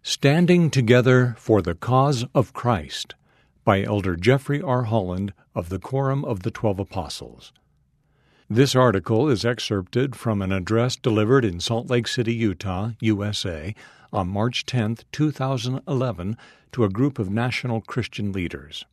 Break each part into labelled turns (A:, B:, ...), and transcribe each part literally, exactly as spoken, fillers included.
A: Standing Together for the Cause of Christ by Elder Jeffrey R. Holland of the Quorum of the Twelve Apostles. This article is excerpted from an address delivered in Salt Lake City, Utah, U S A, on March tenth, two thousand eleven, to a group of national Christian leaders.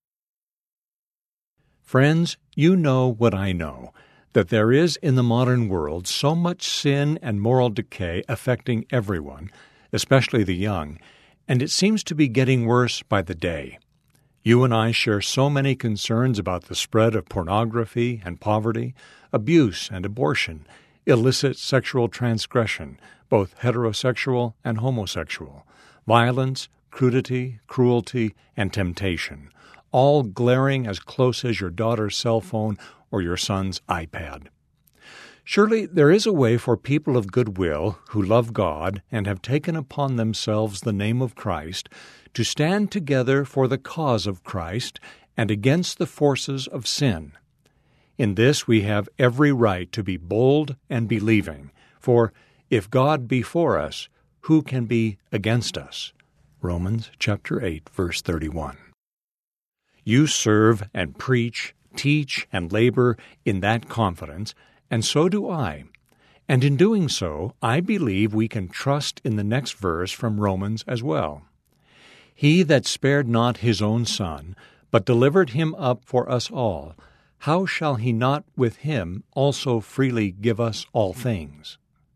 A: Friends, you know what I know, that there is in the modern world so much sin and moral decay affecting everyone, especially the young, and it seems to be getting worse by the day. You and I share so many concerns about the spread of pornography and poverty, abuse and abortion, illicit sexual transgression, both heterosexual and homosexual, violence, crudity, cruelty, and temptation, all glaring as close as your daughter's cell phone or your son's iPad. Surely there is a way for people of goodwill who love God and have taken upon themselves the name of Christ to stand together for the cause of Christ and against the forces of sin. In this we have every right to be bold and believing, for if God be for us, who can be against us? Romans chapter eight, verse thirty-one. You serve and preach, teach, and labor in that confidence, and so do I. And in doing so, I believe we can trust in the next verse from Romans as well. He that spared not his own Son, but delivered him up for us all, how shall he not with him also freely give us all things?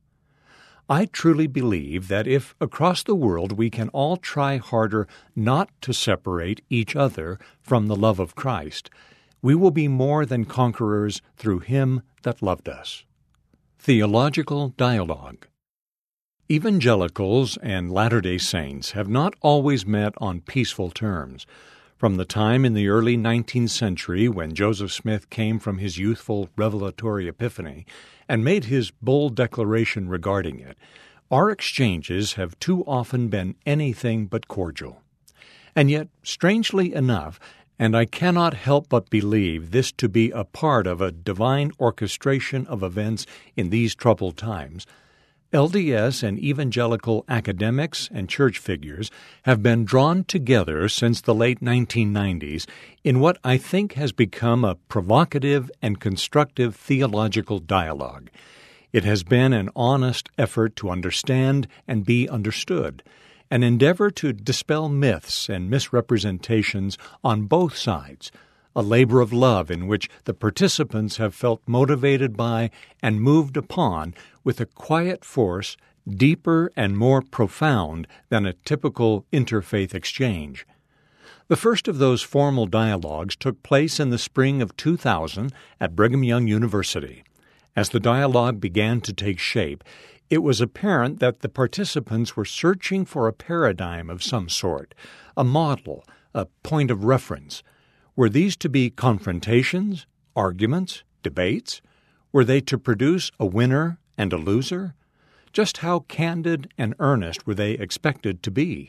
A: I truly believe that if across the world we can all try harder not to separate each other from the love of Christ, we will be more than conquerors through Him that loved us. Theological Dialogue. Evangelicals and Latter-day Saints have not always met on peaceful terms. From the time in the early nineteenth century when Joseph Smith came from his youthful revelatory epiphany and made his bold declaration regarding it, our exchanges have too often been anything but cordial. And yet, strangely enough, and I cannot help but believe this to be a part of a divine orchestration of events in these troubled times, L D S and evangelical academics and church figures have been drawn together since the late nineteen nineties in what I think has become a provocative and constructive theological dialogue. It has been an honest effort to understand and be understood, an endeavor to dispel myths and misrepresentations on both sides, a labor of love in which the participants have felt motivated by and moved upon with a quiet force deeper and more profound than a typical interfaith exchange. The first of those formal dialogues took place in the spring of two thousand at Brigham Young University. As the dialogue began to take shape, it was apparent that the participants were searching for a paradigm of some sort, a model, a point of reference. Were these to be confrontations, arguments, debates? Were they to produce a winner and a loser? Just how candid and earnest were they expected to be?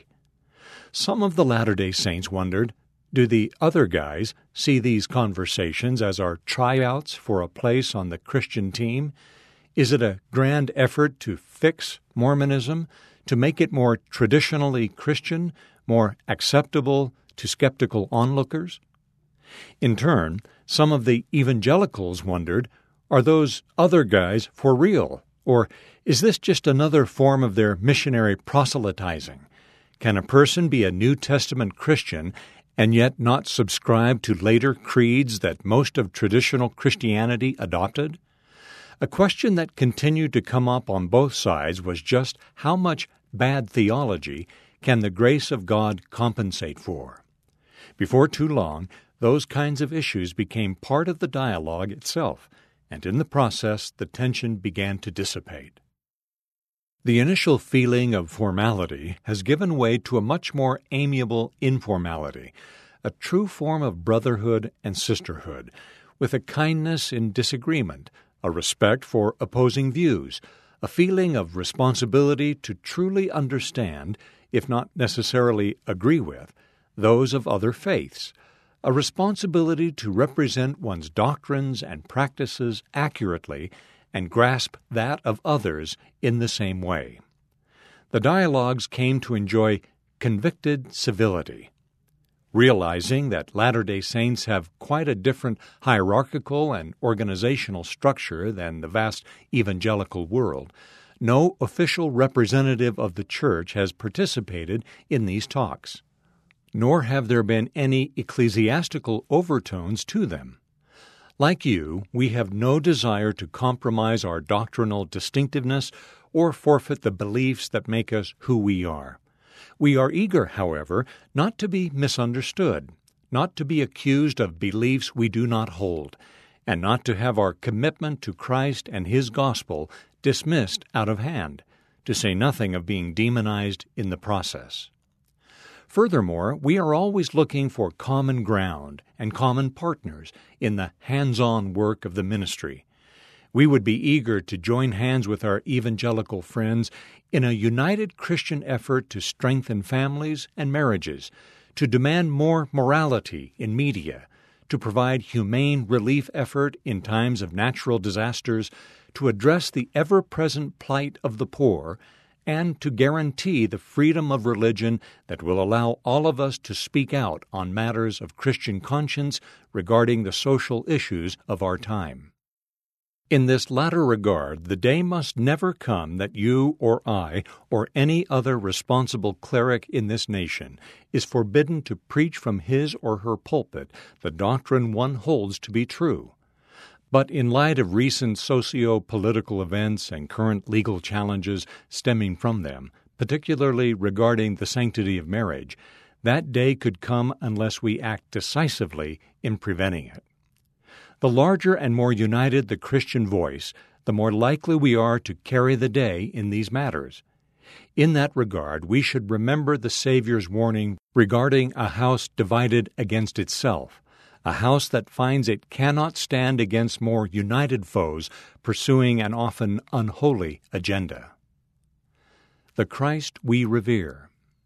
A: Some of the Latter-day Saints wondered, do the other guys see these conversations as our tryouts for a place on the Christian team? Is it a grand effort to fix Mormonism, to make it more traditionally Christian, more acceptable to skeptical onlookers? In turn, some of the evangelicals wondered, are those other guys for real? Or is this just another form of their missionary proselytizing? Can a person be a New Testament Christian and yet not subscribe to later creeds that most of traditional Christianity adopted? A question that continued to come up on both sides was just how much bad theology can the grace of God compensate for? Before too long, those kinds of issues became part of the dialogue itself, and in the process the tension began to dissipate. The initial feeling of formality has given way to a much more amiable informality, a true form of brotherhood and sisterhood, with a kindness in disagreement, a respect for opposing views, a feeling of responsibility to truly understand, if not necessarily agree with, those of other faiths, a responsibility to represent one's doctrines and practices accurately and grasp that of others in the same way. the dialogues came to enjoy convicted civility. Realizing that Latter-day Saints have quite a different hierarchical and organizational structure than the vast evangelical world, no official representative of the Church has participated in these talks, nor have there been any ecclesiastical overtones to them. Like you, we have no desire to compromise our doctrinal distinctiveness or forfeit the beliefs that make us who we are. We are eager, however, not to be misunderstood, not to be accused of beliefs we do not hold, and not to have our commitment to Christ and His gospel dismissed out of hand, to say nothing of being demonized in the process. Furthermore, we are always looking for common ground and common partners in the hands-on work of the ministry. We would be eager to join hands with our evangelical friends in a united Christian effort to strengthen families and marriages, to demand more morality in media, to provide humane relief effort in times of natural disasters, to address the ever-present plight of the poor, and to guarantee the freedom of religion that will allow all of us to speak out on matters of Christian conscience regarding the social issues of our time. In this latter regard, the day must never come that you or I or any other responsible cleric in this nation is forbidden to preach from his or her pulpit the doctrine one holds to be true. But in light of recent socio-political events and current legal challenges stemming from them, particularly regarding the sanctity of marriage, that day could come unless we act decisively in preventing it. The larger and more united the Christian voice, the more likely we are to carry the day in these matters. In that regard, we should remember the Savior's warning regarding a house divided against itself, a house that finds it cannot stand against more united foes pursuing an often unholy agenda. The Christ we revere.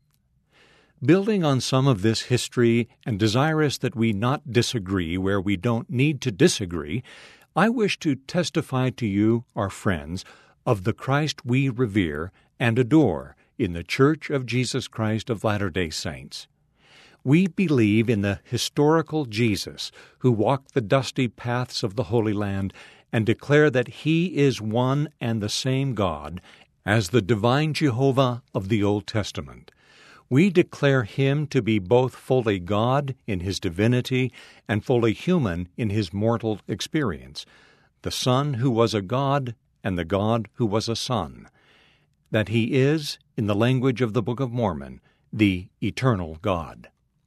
A: Building on some of this history and desirous that we not disagree where we don't need to disagree, I wish to testify to you, our friends, of the Christ we revere and adore in the Church of Jesus Christ of Latter-day Saints. We believe in the historical Jesus who walked the dusty paths of the Holy Land and declare that He is one and the same God as the divine Jehovah of the Old Testament. We declare Him to be both fully God in His divinity and fully human in His mortal experience, the Son who was a God and the God who was a Son, that He is, in the language of the Book of Mormon, the eternal God.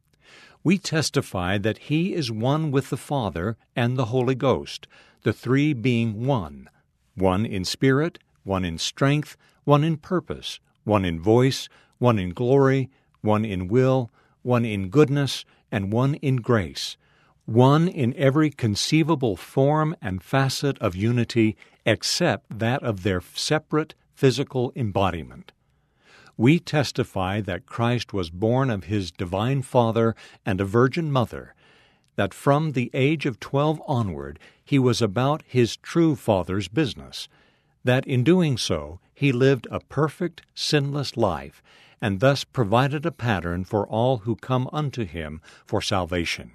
A: We testify that He is one with the Father and the Holy Ghost, the three being one, one in spirit, one in strength, one in purpose, one in voice, one in glory, one in will, one in goodness, and one in grace, one in every conceivable form and facet of unity except that of their separate physical embodiment. We testify that Christ was born of His divine Father and a Virgin Mother, that from the age of twelve onward He was about His true Father's business, that in doing so He lived a perfect, sinless life, and thus provided a pattern for all who come unto Him for salvation.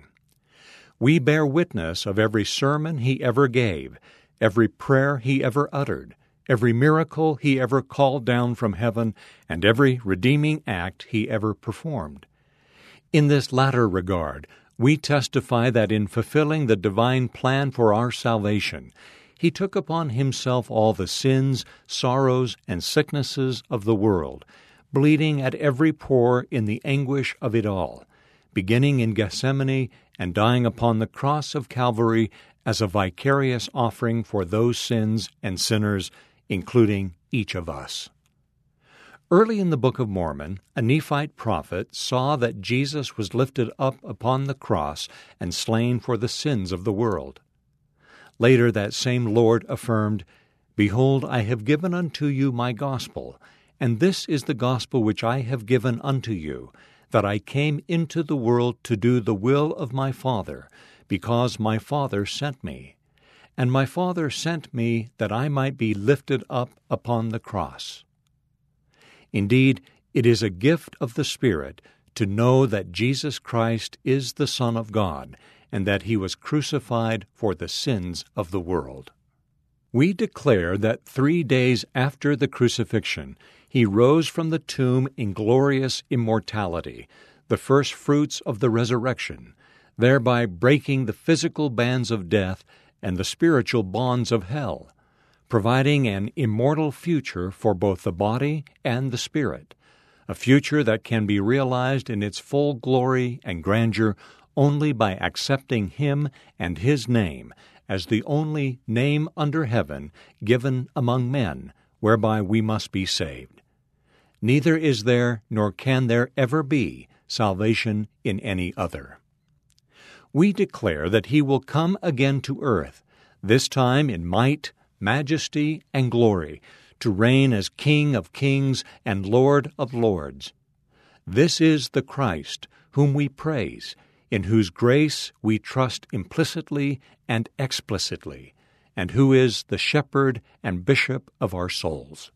A: We bear witness of every sermon He ever gave, every prayer He ever uttered, every miracle He ever called down from heaven, and every redeeming act He ever performed. In this latter regard, we testify that in fulfilling the divine plan for our salvation, He took upon Himself all the sins, sorrows, and sicknesses of the world, bleeding at every pore in the anguish of it all, beginning in Gethsemane and dying upon the cross of Calvary as a vicarious offering for those sins and sinners, including each of us. Early in the Book of Mormon, a Nephite prophet saw that Jesus was lifted up upon the cross and slain for the sins of the world. Later that same Lord affirmed, "Behold, I have given unto you my gospel, and this is the gospel which I have given unto you, that I came into the world to do the will of my Father, because my Father sent me. And my Father sent me that I might be lifted up upon the cross." Indeed, it is a gift of the Spirit to know that Jesus Christ is the Son of God, and that He was crucified for the sins of the world. We declare that three days after the crucifixion, He rose from the tomb in glorious immortality, the first fruits of the resurrection, thereby breaking the physical bands of death and the spiritual bonds of hell, providing an immortal future for both the body and the spirit, a future that can be realized in its full glory and grandeur only by accepting Him and His name as the only name under heaven given among men, whereby we must be saved. Neither is there, nor can there ever be, salvation in any other. We declare that He will come again to earth, this time in might, majesty, and glory, to reign as King of kings and Lord of lords. This is the Christ, whom we praise, in whose grace we trust implicitly and explicitly, and who is the shepherd and bishop of our souls.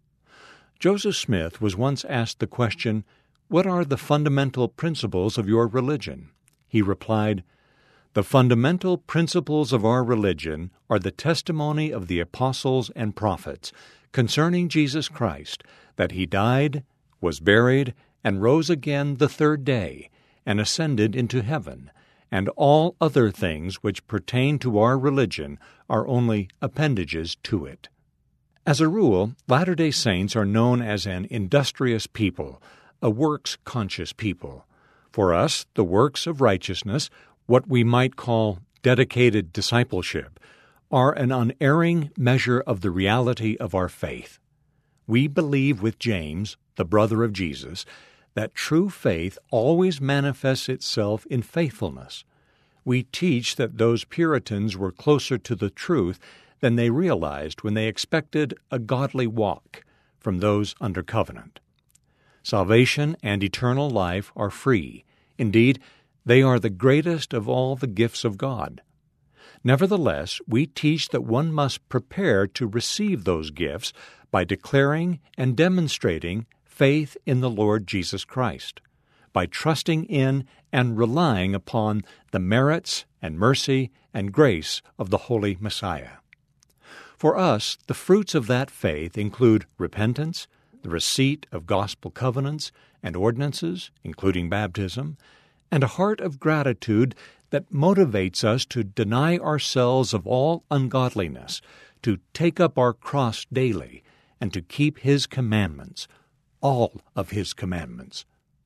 A: Joseph Smith was once asked the question, "What are the fundamental principles of your religion?" He replied, "The fundamental principles of our religion are the testimony of the apostles and prophets concerning Jesus Christ, that He died, was buried, and rose again the third day, and ascended into heaven, and all other things which pertain to our religion are only appendages to it." As a rule, Latter-day Saints are known as an industrious people, a works-conscious people. For us, the works of righteousness, what we might call dedicated discipleship, are an unerring measure of the reality of our faith. We believe with James, the brother of Jesus, that true faith always manifests itself in faithfulness. We teach that those Puritans were closer to the truth than they realized when they expected a godly walk from those under covenant. Salvation and eternal life are free. Indeed, they are the greatest of all the gifts of God. Nevertheless, we teach that one must prepare to receive those gifts by declaring and demonstrating faith in the Lord Jesus Christ, by trusting in and relying upon the merits and mercy and grace of the Holy Messiah. For us, the fruits of that faith include repentance, the receipt of gospel covenants and ordinances, including baptism, and a heart of gratitude that motivates us to deny ourselves of all ungodliness, to take up our cross daily, and to keep His commandments, all of His commandments.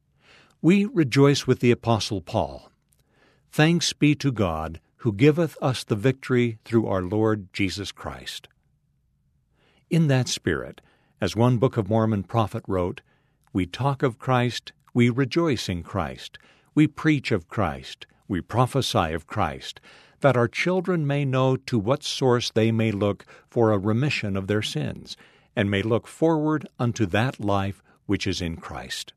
A: We rejoice with the Apostle Paul. Thanks be to God, who giveth us the victory through our Lord Jesus Christ. In that spirit, as one Book of Mormon prophet wrote, we talk of Christ, we rejoice in Christ, we preach of Christ, we prophesy of Christ, that our children may know to what source they may look for a remission of their sins, and may look forward unto that life which is in Christ.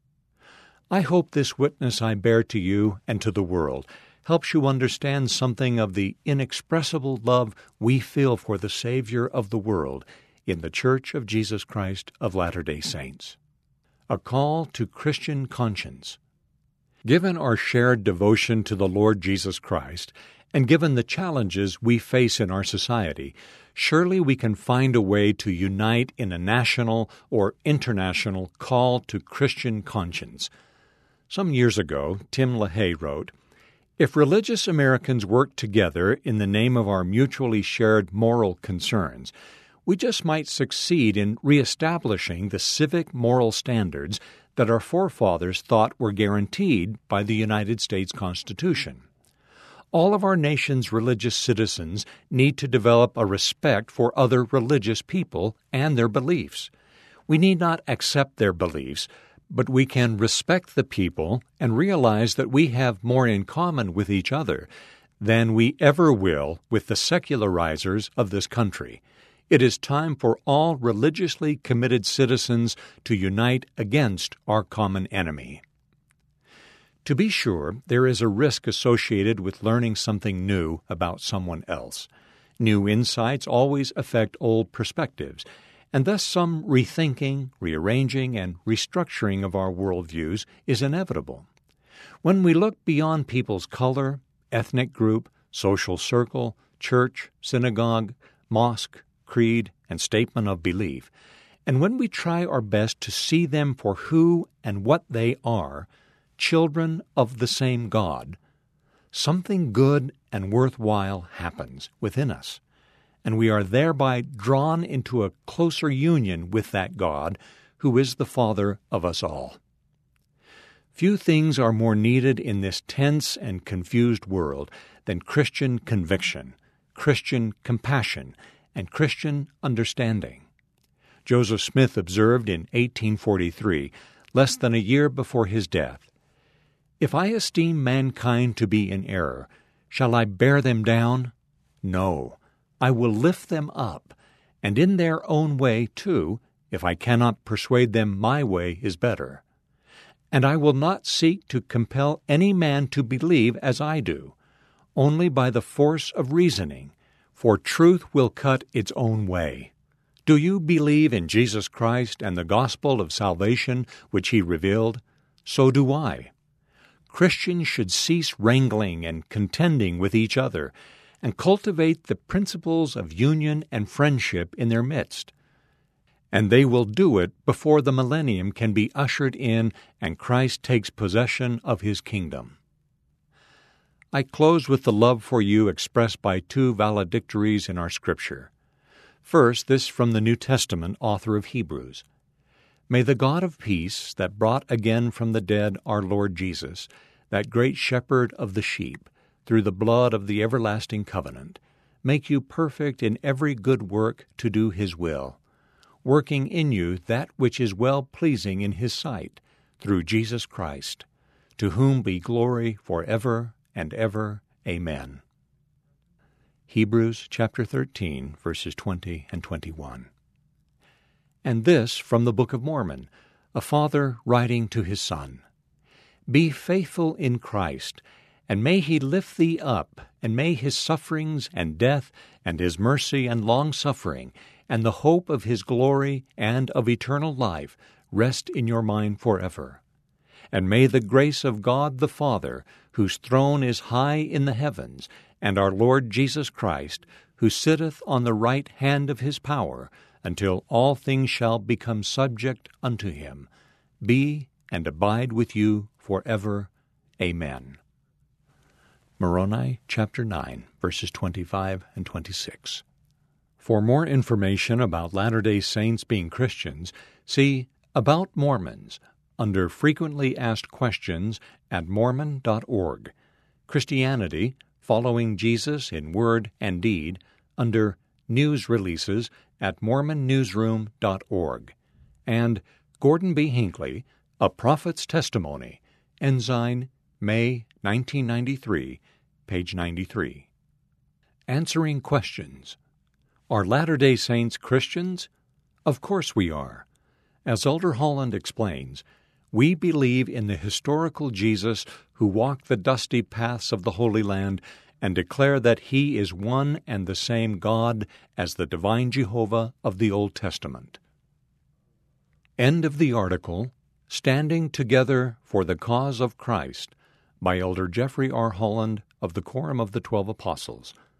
A: I hope this witness I bear to you and to the world helps you understand something of the inexpressible love we feel for the Savior of the world in the Church of Jesus Christ of Latter-day Saints. A call to Christian conscience. Given our shared devotion to the Lord Jesus Christ, and given the challenges we face in our society, surely we can find a way to unite in a national or international call to Christian conscience. Some years ago, Tim LaHaye wrote, "If religious Americans work together in the name of our mutually shared moral concerns, we just might succeed in reestablishing the civic moral standards that our forefathers thought were guaranteed by the United States Constitution. All of our nation's religious citizens need to develop a respect for other religious people and their beliefs. We need not accept their beliefs, but we can respect the people and realize that we have more in common with each other than we ever will with the secularizers of this country. It is time for all religiously committed citizens to unite against our common enemy." To be sure, there is a risk associated with learning something new about someone else. New insights always affect old perspectives, and thus some rethinking, rearranging, and restructuring of our worldviews is inevitable. When we look beyond people's color, ethnic group, social circle, church, synagogue, mosque, creed, and statement of belief, and when we try our best to see them for who and what they are, children of the same God, something good and worthwhile happens within us, and we are thereby drawn into a closer union with that God who is the Father of us all. Few things are more needed in this tense and confused world than Christian conviction, Christian compassion, and Christian understanding. Joseph Smith observed in eighteen forty-three, less than a year before his death, "If I esteem mankind to be in error, shall I bear them down? No, I will lift them up, and in their own way too, if I cannot persuade them my way is better. And I will not seek to compel any man to believe as I do, only by the force of reasoning, for truth will cut its own way. Do you believe in Jesus Christ and the gospel of salvation which He revealed? So do I. Christians should cease wrangling and contending with each other, and cultivate the principles of union and friendship in their midst. And they will do it before the millennium can be ushered in and Christ takes possession of His kingdom." I close with the love for you expressed by two valedictories in our Scripture. First, this from the New Testament author of Hebrews. "May the God of peace, that brought again from the dead our Lord Jesus, that great shepherd of the sheep, through the blood of the everlasting covenant, make you perfect in every good work to do His will, working in you that which is well-pleasing in His sight, through Jesus Christ, to whom be glory forever and ever. Amen." Hebrews chapter thirteen, verses twenty and twenty-one. And this from the Book of Mormon, a father writing to his son. "Be faithful in Christ, and may He lift thee up, and may His sufferings and death, and His mercy and long-suffering, and the hope of His glory and of eternal life rest in your mind forever. And may the grace of God the Father, whose throne is high in the heavens, and our Lord Jesus Christ, who sitteth on the right hand of His power, until all things shall become subject unto Him, be and abide with you forever. Amen." Moroni chapter nine, verses twenty-five and twenty-six. For more information about Latter-day Saints being Christians, see About Mormons under Frequently Asked Questions at mormon dot org, Christianity, Following Jesus in Word and Deed under News Releases at mormon newsroom dot org, and Gordon B. Hinckley, A Prophet's Testimony, Ensign, May nineteen ninety-three, page ninety-three. Answering Questions. Are Latter-day Saints Christians? Of course we are. As Elder Holland explains, we believe in the historical Jesus who walked the dusty paths of the Holy Land and declare that He is one and the same God as the divine Jehovah of the Old Testament. End of the article, Standing Together for the Cause of Christ, by Elder Jeffrey R. Holland of the Quorum of the Twelve Apostles,